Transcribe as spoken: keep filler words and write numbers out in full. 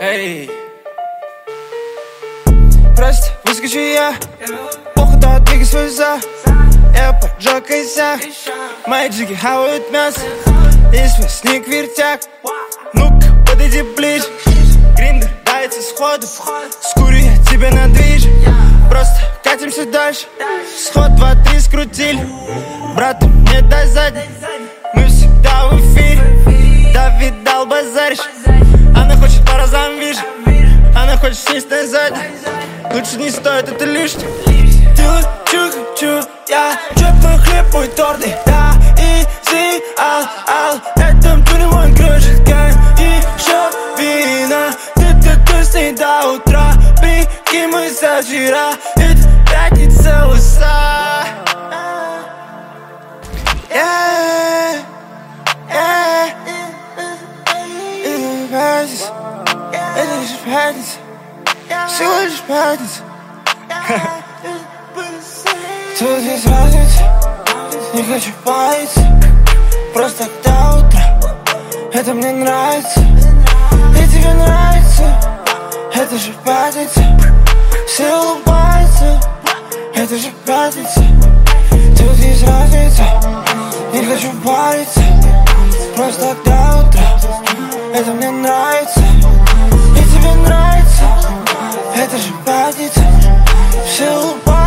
Эй. Прости, выскочу я, плохо то двигай свой за. Я поджег косяк, мои джиги хавают мясо. И свой сник вертяк, ну-ка подойди ближе. Гриндер дается сходу, скурю я тебя на движ. Просто катимся дальше, сход два три скрутили. Брату не дай задний, мы всегда в эфире. Да видал базаришь, она хочет по разам вижу. Она хочет сесть на задний, лучше не стоит, это лишнее. Делаю, что хочу я, чёрт мой хлеб, мой торт. Да, изи, ал, ал, это не мой кружит гайм. Еще вина, ты-ты-ты с ней до утра. Прикинь, мы со вчера, это пятница, уса. Yeah, yeah, это пятница, это лишь пятница, всего лишь пятница. Тут есть разница, не хочу париться, просто до утра. Это мне нравится, и тебе нравится. Это же пятница, все улыбаются. Это же пятница. Тут есть разница, не хочу париться, просто до утра. Это мне нравится, и тебе нравится. Это же пятница, все улыбаются.